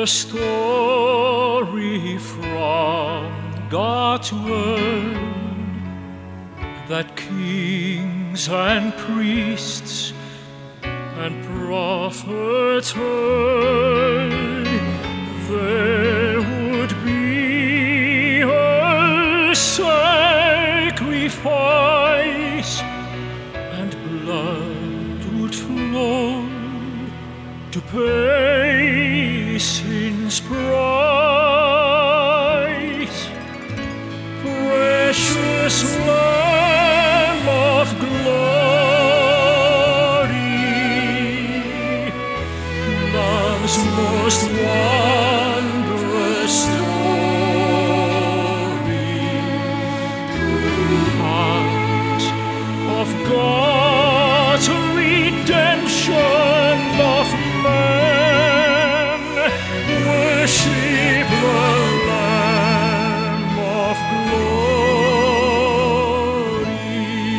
a story from God's word that kings and priests and prophets heard. There would be a sacrifice, and blood would flow to pay sin's price. Precious Lamb of glory, love's most wondrous story, heart of God's redemption of man, worship the Lamb of glory.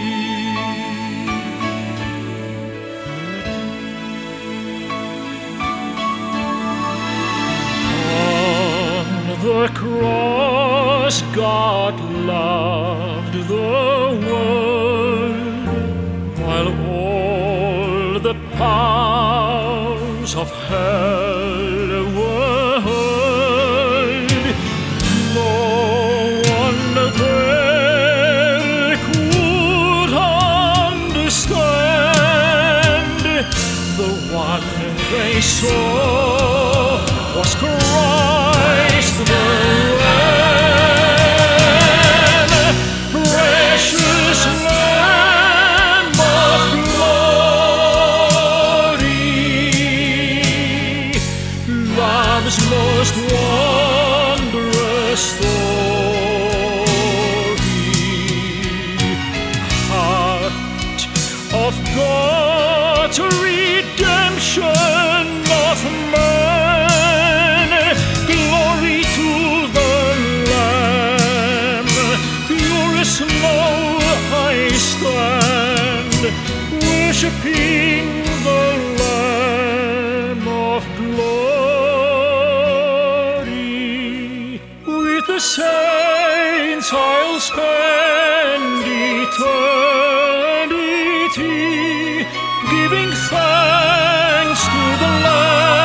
On the cross God loved the world, while all the powers of hell were heard. No one there could understand. The one they saw was Christ the Lamb, precious Lamb of glory, love's most wondrous story, heart of God's redemption of man. Glory to the Lamb, glorious now I stand, worshiping the Lamb of glory. With the saints I'll spend eternity, giving thanks to the Lamb.